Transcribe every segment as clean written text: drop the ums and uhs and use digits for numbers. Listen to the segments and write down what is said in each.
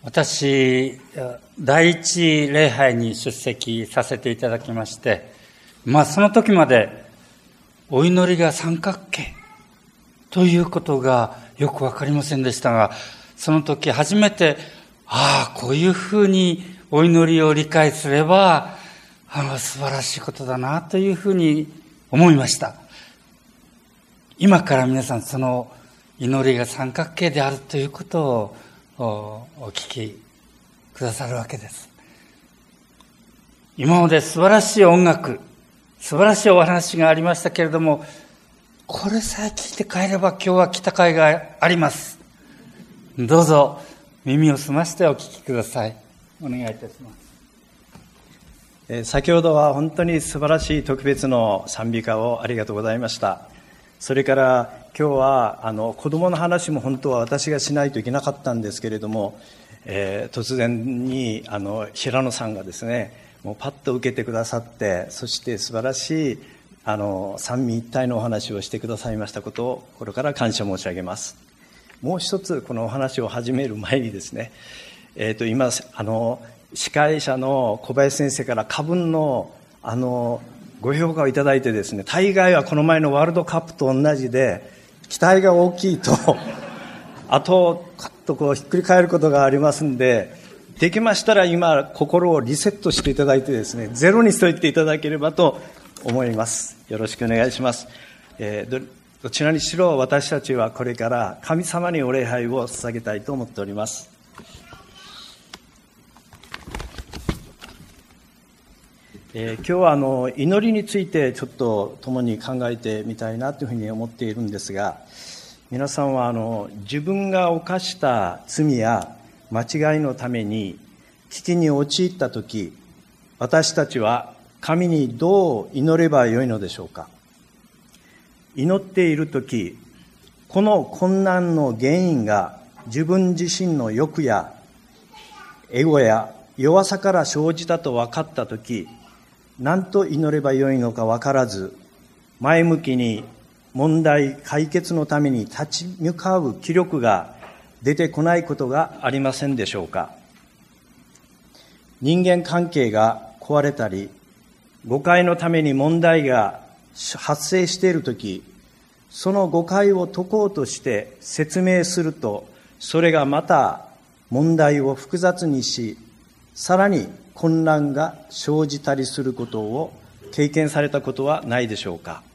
私、第一礼拝に出席させていただきまして、その時までお祈りが三角形ということがよくわかりませんでしたが、その時初めて、こういうふうにお祈りを理解すれば、素晴らしいことだなというふうに思いました。今から皆さんその祈りが三角形であるということをお聞きくださるわけです。今まで素晴らしい音楽、素晴らしいお話がありましたけれども、これさえ聞いて帰れば今日は来た甲斐があります。どうぞ耳を澄ましてお聞きください。お願いいたします。 先ほどは本当に素晴らしい特別の賛美歌をありがとうございました。それから今日は子供の話も本当は私がしないといけなかったんですけれども、突然に平野さんがですね、もうパッと受けてくださって、そして素晴らしい三位一体のお話をしてくださいましたことを心から感謝申し上げます。もう一つこのお話を始める前にですね、今司会者の小林先生から過分のご評価をいただいてですね、大概はこの前のワールドカップと同じで期待が大きいとあとカッとこうひっくり返ることがありますんで、できましたら今心をリセットしていただいてですね、ゼロにしといていただければと思います。よろしくお願いします。どちらにしろ私たちはこれから神様にお礼拝を捧げたいと思っております。今日は祈りについてちょっと共に考えてみたいなというふうに思っているんですが、皆さんは自分が犯した罪や間違いのために危機に陥ったとき、私たちは神にどう祈ればよいのでしょうか。祈っているとき、この困難の原因が自分自身の欲やエゴや弱さから生じたと分かったとき、何と祈ればよいのか分からず、前向きに問題解決のために立ち向かう気力が出てこないことがありませんでしょうか。人間関係が壊れたり、誤解のために問題が発生しているとき、その誤解を解こうとして説明すると、それがまた問題を複雑にし、さらに混乱が生じたりすることを経験されたことはないでしょうか。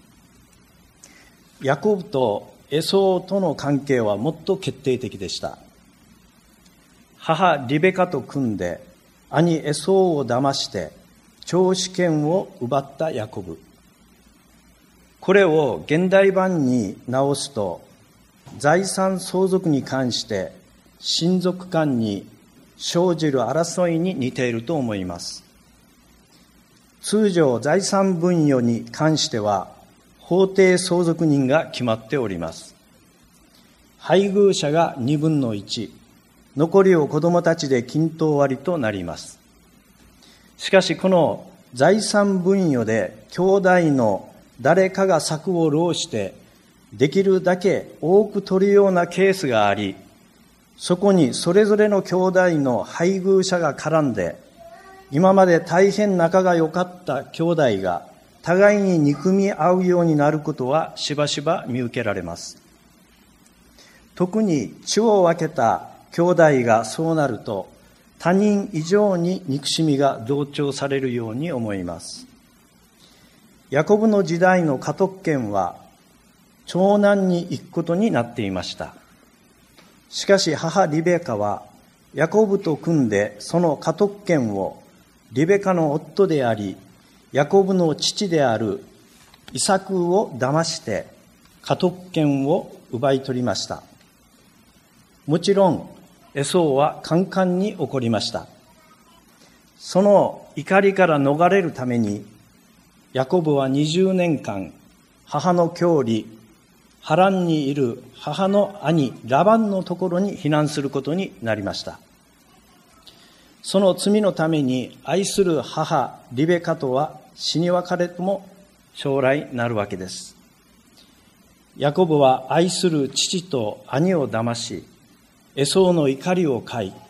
ヤコブとエソとの関係はもっと決定的でした。母リベカと組んで兄エソを騙して長子権を奪ったヤコブ。これを現代版に直すと、財産相続に関して親族間に生じる争いに似ていると思います。通常財産分与に関しては法定相続人が決まっております。配偶者が2分の1、残りを子供たちで均等割りとなります。しかしこの財産分与で兄弟の誰かが策を弄してできるだけ多く取るようなケースがあり、そこにそれぞれの兄弟の配偶者が絡んで、今まで大変仲が良かった兄弟が互いに憎み合うようになることはしばしば見受けられます。特に血を分けた兄弟がそうなると、他人以上に憎しみが同調されるように思います。ヤコブの時代の家督権は長男に行くことになっていました。しかし母リベカはヤコブと組んでその家督権をリベカの夫でありヤコブの父であるイサクを騙して家督権を奪い取りました。もちろんエソウはカンカンに怒りました。その怒りから逃れるためにヤコブは20年間母の郷里ハランにいる母の兄ラバンのところに避難することになりました。その罪のために愛する母リベカとは死に別れとも将来なるわけです。ヤコブは愛する父と兄を騙し、エソウの怒りを買い、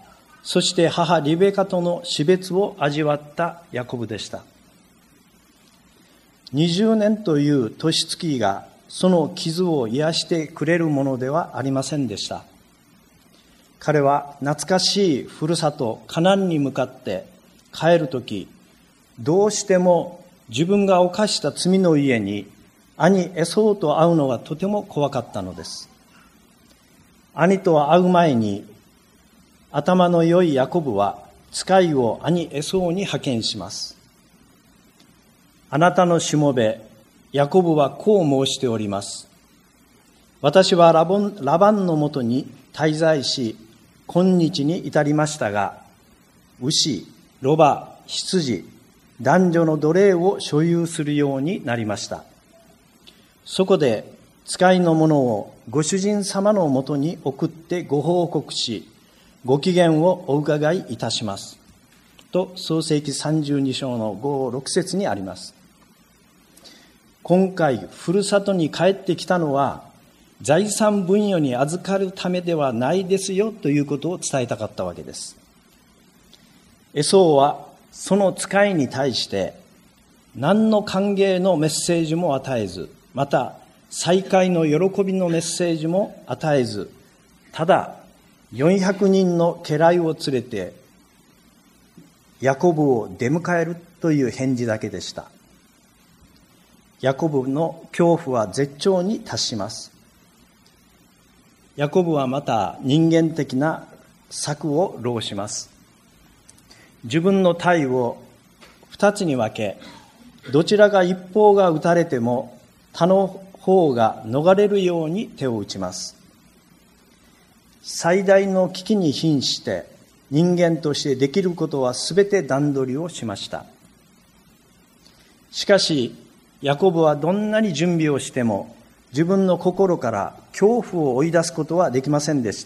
そして母リベカとの死別を味わったヤコブでした。20年という年月がその傷を癒してくれるものではありませんでした。彼は懐かしいふるさとカナンに向かって帰るとき、どうしても自分が犯した罪の家に兄エソウと会うのがとても怖かったのです。兄と会う前に頭の良いヤコブは使いを兄エソウに派遣します。あなたのしもべヤコブはこう申しております。私はラバンのもとに滞在し、今日に至りましたが、牛、ロバ、羊、男女の奴隷を所有するようになりました。そこで使いの者をご主人様のもとに送ってご報告し、ご機嫌をお伺いいたします。と、創世記32章の5、6節にあります。今回、ふるさとに帰ってきたのは、財産分与に預かるためではないですよということを伝えたかったわけです。エソウはその使いに対して何の歓迎のメッセージも与えず、また再会の喜びのメッセージも与えず、ただ400人の家来を連れてヤコブを出迎えるという返事だけでした。ヤコブの恐怖は絶頂に達します。ヤコブはまた人間的な策を弄します。自分の隊を2つに分け、どちらが一方が撃たれても他の方が逃れるように手を打ちます。最大の危機に瀕して人間としてできることはすべて段取りをしました。しかしヤコブはどんなに準備をしても自分の心から恐怖を追い出すことはできませんでした。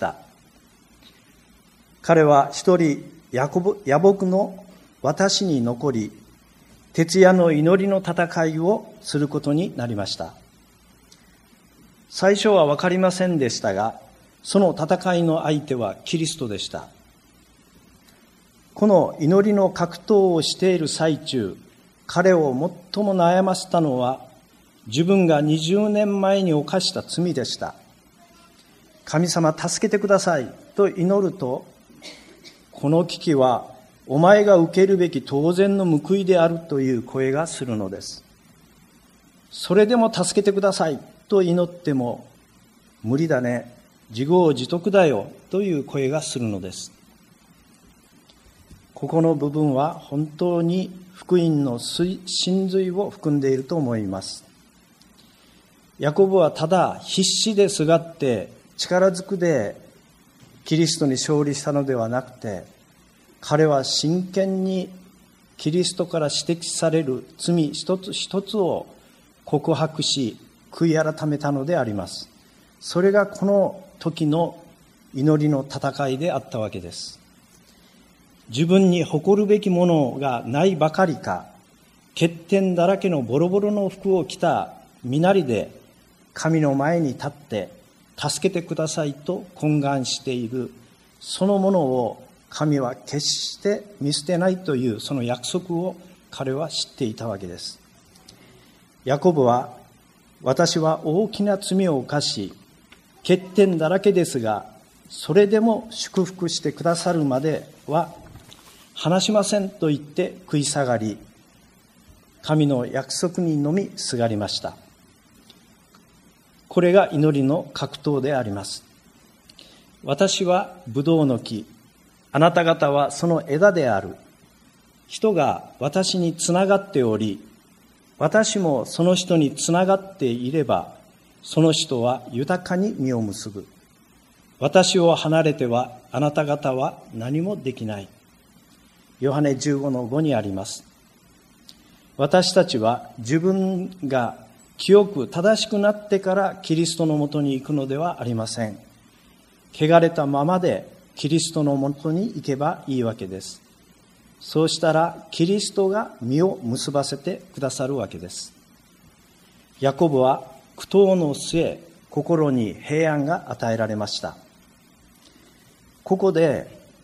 彼は一人野木の私に残り、徹夜の祈りの戦いをすることになりました。最初は分かりませんでしたが、その戦いの相手はキリストでした。この祈りの格闘をしている最中、彼を最も悩ませたのは、自分が20年前に犯した罪でした。神様助けてくださいと祈ると、この危機はお前が受けるべき当然の報いであるという声がするのです。それでも助けてくださいと祈っても、無理だね、自業自得だよという声がするのです。ここの部分は本当に福音の真髄を含んでいると思います。ヤコブはただ必死ですがって力ずくでキリストに勝利したのではなくて、彼は真剣にキリストから指摘される罪一つ一つを告白し、悔い改めたのであります。それがこの時の祈りの戦いであったわけです。自分に誇るべきものがないばかりか、欠点だらけのボロボロの服を着た身なりで神の前に立って助けてくださいと懇願している、そのものを神は決して見捨てないというその約束を彼は知っていたわけです。ヤコブは、私は大きな罪を犯し欠点だらけですが、それでも祝福してくださるまでは話しませんと言って食い下がり、神の約束にのみすがりました。これが祈りの格闘であります。私はブドウの木、あなた方はその枝である。人が私につながっており、私もその人につながっていれば、その人は豊かに実を結ぶ。私を離れてはあなた方は何もできない。ヨハネ15の5にあります。私たちは自分が清く正しくなってからキリストのもとに行くのではありません。汚れたままでキリストのもとに行けばいいわけです。そうしたらキリストが実を結ばせてくださるわけです。ヤコブは苦闘の末、心に平安が与えられました。ここで不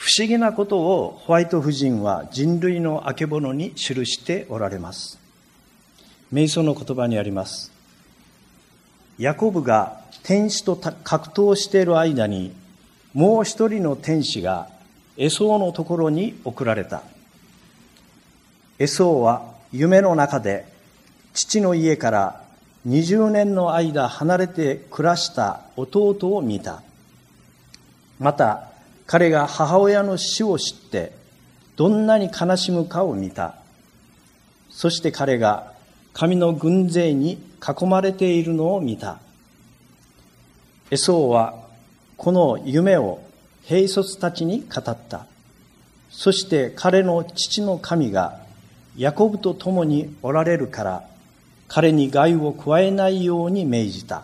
思議なことをホワイト夫人は人類のあけぼのに記しておられます。瞑想の言葉にあります。ヤコブが天使と格闘している間に、もう一人の天使がエソウのところに送られた。エソウは夢の中で父の家から20年の間離れて暮らした弟を見た。また彼が母親の死を知ってどんなに悲しむかを見た。そして彼が神の軍勢に囲まれているのを見た。エソウはこの夢を兵卒たちに語った。そして彼の父の神がヤコブと共におられるから彼に害を加えないように命じた。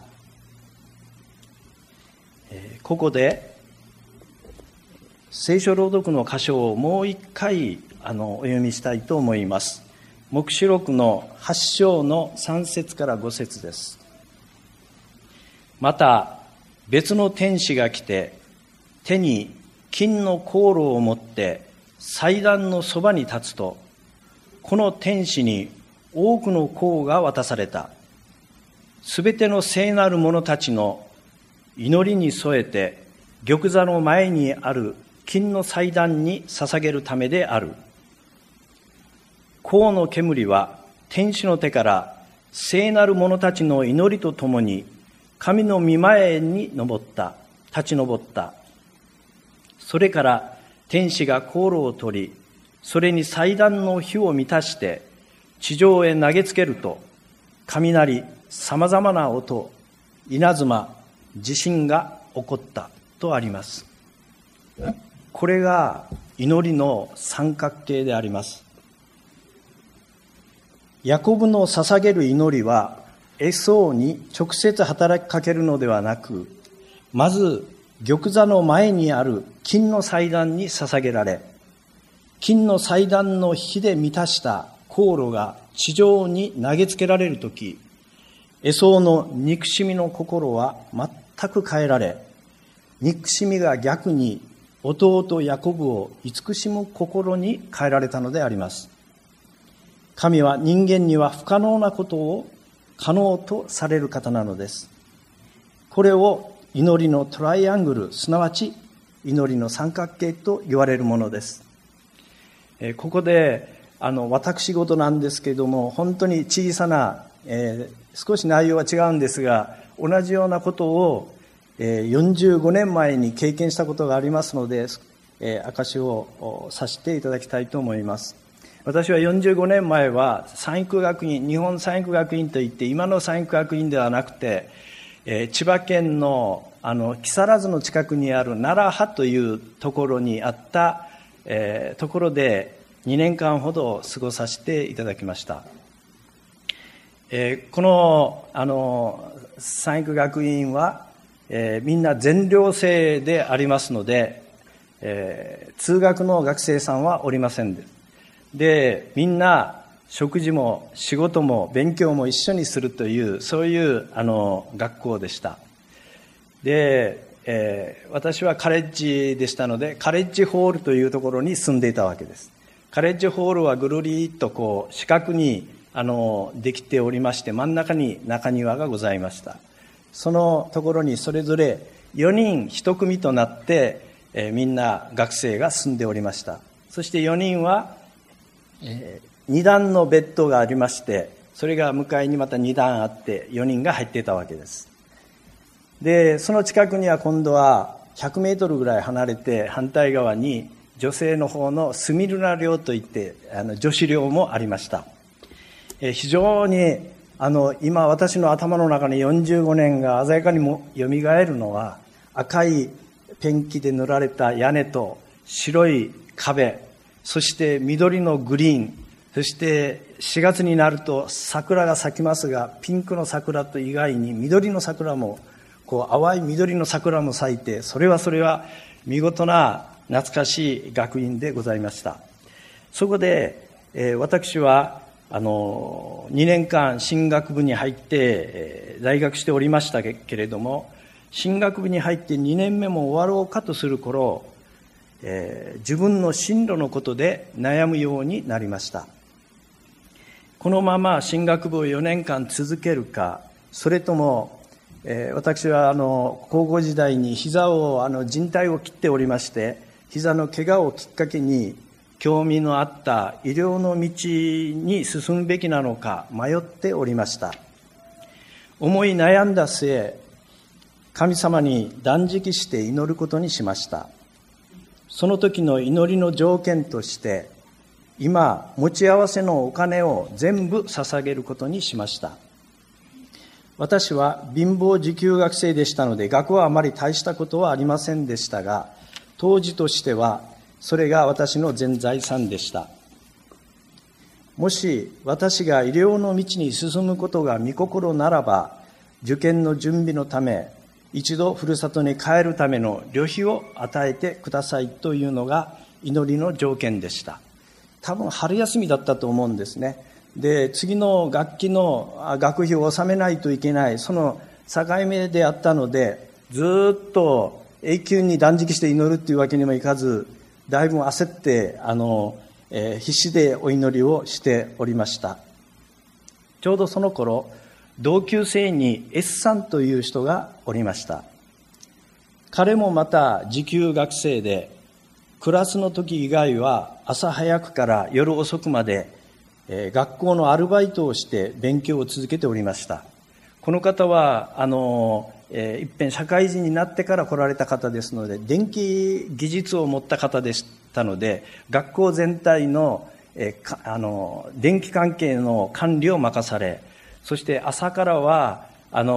ここで聖書朗読の箇所をもう一回お読みしたいと思います。黙示録の8章の3節から5節です。また別の天使が来て手に金の香炉を持って祭壇のそばに立つと、この天使に多くの香が渡された。すべての聖なる者たちの祈りに添えて玉座の前にある金の祭壇に捧げるためである。香の煙は天使の手から聖なる者たちの祈りとともに神の御前に立ち上った。それから天使が香炉を取り、それに祭壇の火を満たして地上へ投げつけると、雷、さまざまな音、稲妻、地震が起こったとあります。これが祈りの三角形であります。ヤコブの捧げる祈りはエソウに直接働きかけるのではなく、まず玉座の前にある金の祭壇に捧げられ、金の祭壇の火で満たした香炉が地上に投げつけられるとき、エソウの憎しみの心は全く変えられ、憎しみが逆に弟ヤコブを慈しむ心に変えられたのであります。神は人間には不可能なことを可能とされる方なのです。これを祈りのトライアングル、すなわち祈りの三角形と言われるものです。ここで私事なんですけれども、本当に小さな、少し内容は違うんですが、同じようなことを、45年前に経験したことがありますので、証をさせていただきたいと思います。私は45年前は産育学院、日本産育学院といって今の産育学院ではなくて、千葉県の木更津の近くにある奈良派というところにあった、ところで2年間ほど過ごさせていただきました。この産育学院は、みんな全寮制でありますので、通学の学生さんはおりませんで、みんな食事も仕事も勉強も一緒にするという、そういう学校でした。で、私はカレッジでしたので、カレッジホールというところに住んでいたわけです。カレッジホールはぐるりっとこう四角にできておりまして、真ん中に中庭がございました。そのところにそれぞれ4人1組となって、みんな学生が住んでおりました。そして4人は、2段のベッドがありまして、それが向かいにまた2段あって4人が入っていたわけです。で、その近くには今度は100メートルぐらい離れて反対側に女性の方のスミルナ寮といって女子寮もありました。非常に今私の頭の中に45年が鮮やかにもよみがえるのは、赤いペンキで塗られた屋根と白い壁、そして緑のグリーン、そして4月になると桜が咲きますが、ピンクの桜と以外に緑の桜も、こう淡い緑の桜も咲いて、それは見事な懐かしい学院でございました。そこで、私は2年間神学部に入って在学しておりましたけれども、神学部に入って2年目も終わろうかとする頃、 自分の進路のことで悩むようになりました。このまま進学部を4年間続けるか、それとも、私は高校時代に膝を靭帯を切っておりまして、膝の怪我をきっかけに興味のあった医療の道に進むべきなのか迷っておりました。思い悩んだ末、神様に断食して祈ることにしました。その時の祈りの条件として、今持ち合わせのお金を全部捧げることにしました。私は貧乏受給学生でしたので、学はあまり大したことはありませんでしたが、当時としてはそれが私の全財産でした。もし私が医療の道に進むことが御心ならば、受験の準備のため、一度ふるさとに帰るための旅費を与えてくださいというのが祈りの条件でした。多分春休みだったと思うんですね。で、次の学期の学費を納めないといけない、その境目であったので、ずっと永久に断食して祈るっていうわけにもいかず、だいぶ焦って必死でお祈りをしておりました。ちょうどその頃、同級生に S さんという人がおりました。彼もまた時給学生で、クラスの時以外は朝早くから夜遅くまで学校のアルバイトをして勉強を続けておりました。この方は一遍社会人になってから来られた方ですので、電気技術を持った方でしたので、学校全体の電気関係の管理を任され、そして朝からは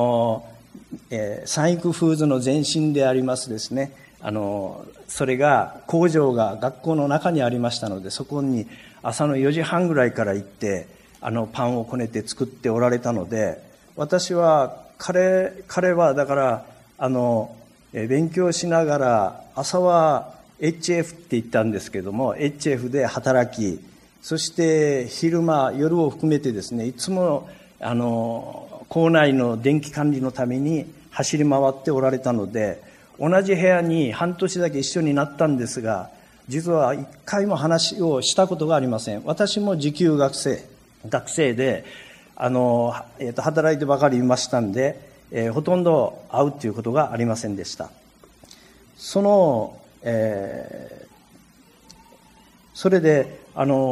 三育フーズの前身でありますですね、それが工場が学校の中にありましたので、そこに朝の4時半ぐらいから行ってパンをこねて作っておられたので、私は彼はだから勉強しながら、朝は HF って言ったんですけども、 HF で働き、そして昼間夜を含めてですね、いつも校内の電気管理のために走り回っておられたので、同じ部屋に半年だけ一緒になったんですが、実は一回も話をしたことがありません。私も時給学生で働いてばかりいましたんで、ほとんど会うということがありませんでした。それで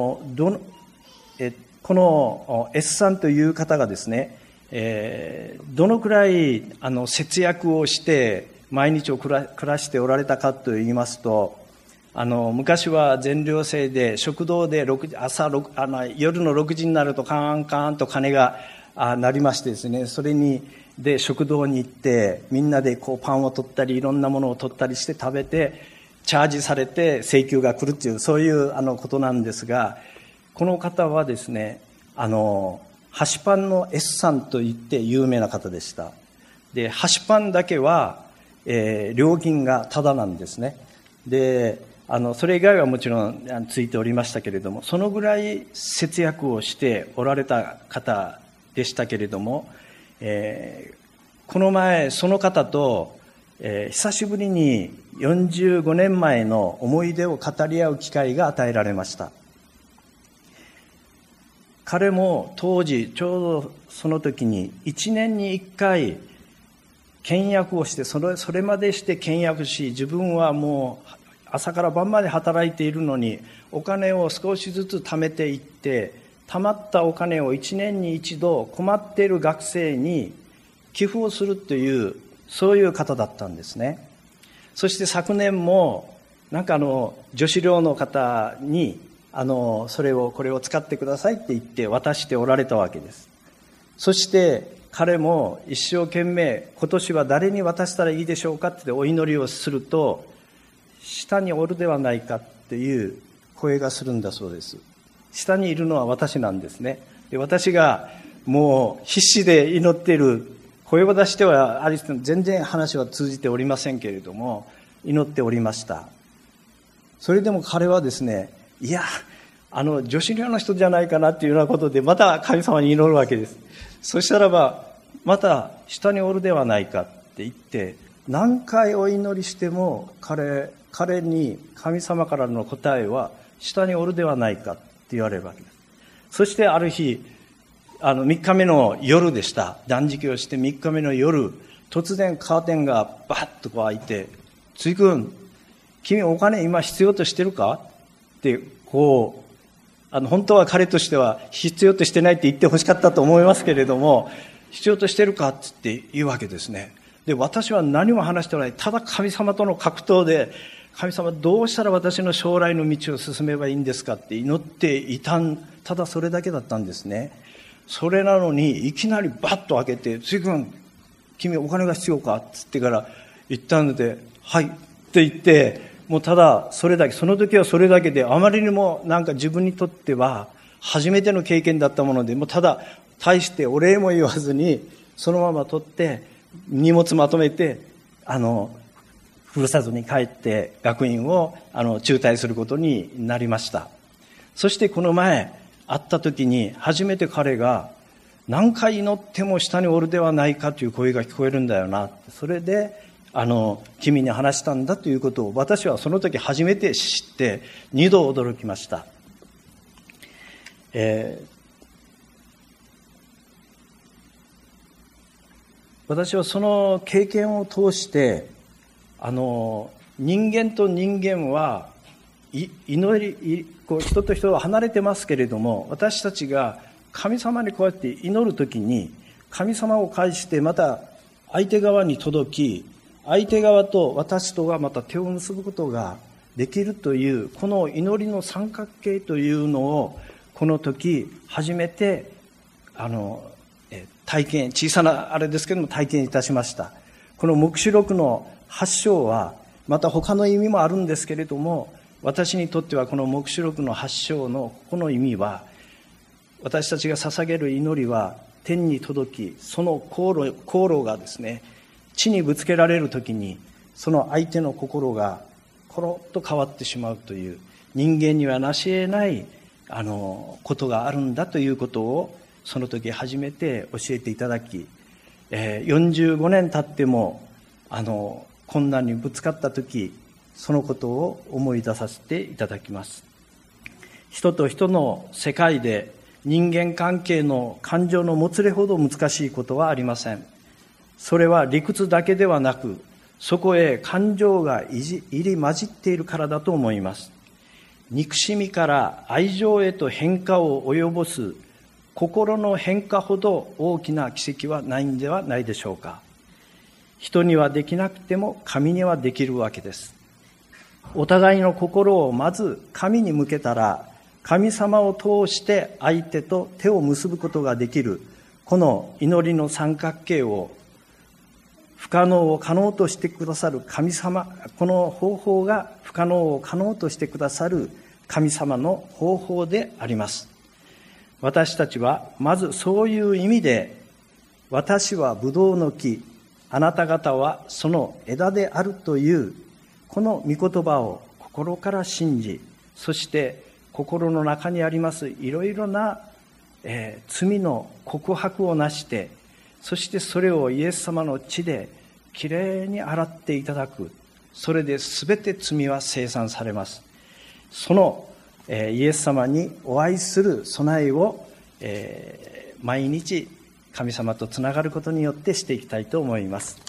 この S さんという方がですね、どのくらい節約をして毎日を暮らしておられたかといいますと、昔は全寮制で食堂で夜の6時になるとカーンカーンと鐘が鳴りましてですね、それで食堂に行ってみんなでパンを取ったりいろんなものを取ったりして食べて、チャージされて請求が来るっていう、そういうことなんですが、この方はですね、箸パンの S さんといって有名な方でした。で、箸パンだけは、料金がタダなんですね。で、それ以外はもちろんついておりましたけれども、そのぐらい節約をしておられた方でしたけれども、この前その方と、久しぶりに45年前の思い出を語り合う機会が与えられました。彼も当時ちょうどその時に1年に1回倹約をして、それまでして倹約し、自分はもう朝から晩まで働いているのにお金を少しずつ貯めていって、貯まったお金を1年に1度困っている学生に寄付をするという、そういう方だったんですね。そして昨年も女子寮の方にこれを使ってくださいって言って渡しておられたわけです。そして彼も一生懸命、今年は誰に渡したらいいでしょうかってお祈りをすると、下におるではないかっていう声がするんだそうです。下にいるのは私なんですね。で、私がもう必死で祈っている、声を出しては全然話は通じておりませんけれども、祈っておりました。それでも彼はですね、いや、女子寮の人じゃないかなっていうようなことで、また神様に祈るわけです。そしたらば、また下におるではないかって言って、何回お祈りしても彼彼に神様からの答えは下におるではないかって言われるわけです。そしてある日、3日目の夜でした。断食をして3日目の夜、突然カーテンがバッと開いて、つい君、君お金今必要としてるかって本当は彼としては必要としてないって言ってほしかったと思いますけれども、必要としてるかって言うわけですね。で、私は何も話してない。ただ神様との格闘で、神様どうしたら私の将来の道を進めばいいんですかって祈っていたただそれだけだったんですね。それなのにいきなりバッと開けて、つい君、君お金が必要かって言ってから言ったので、はいって言って、もうただそれだけ、その時はそれだけで、あまりにもなんか自分にとっては初めての経験だったもので、もうただ大してお礼も言わずにそのまま取って荷物まとめてふるさとに帰って学院を中退することになりました。そしてこの前会った時に初めて彼が、何回祈っても下におるではないかという声が聞こえるんだよな、それで君に話したんだということを私はその時初めて知って2度驚きました。私はその経験を通して人間と人間は人と人は離れてますけれども、私たちが神様にこうやって祈るときに神様を介してまた相手側に届き、相手側と私とがまた手を結ぶことができるというこの祈りの三角形というのをこの時初めて体験、小さなあれですけども体験いたしました。この黙示録の8章はまた他の意味もあるんですけれども、私にとってはこの黙示録の8章のこの意味は、私たちが捧げる祈りは天に届き、その航路がですね、地にぶつけられるときにその相手の心がコロッと変わってしまうという、人間にはなし得ないことがあるんだということをその時初めて教えていただき、45年経っても困難にぶつかった時、そのことを思い出させていただきます。人と人の世界で人間関係の感情のもつれほど難しいことはありません。それは理屈だけではなく、そこへ感情が入り混じっているからだと思います。憎しみから愛情へと変化を及ぼす心の変化ほど大きな奇跡はないんではないでしょうか。人にはできなくても神にはできるわけです。お互いの心をまず神に向けたら、神様を通して相手と手を結ぶことができる、この祈りの三角形を不可能を可能としてくださる神様、この方法が不可能を可能としてくださる神様の方法であります。私たちはまずそういう意味で、私はブドウの木、あなた方はその枝であるというこの御言葉を心から信じ、そして心の中にありますいろいろな、罪の告白をなして、そしてそれをイエス様の血できれいに洗っていただく。それで全て罪は清算されます。その、イエス様にお会いする備えを、毎日神様とつながることによってしていきたいと思います。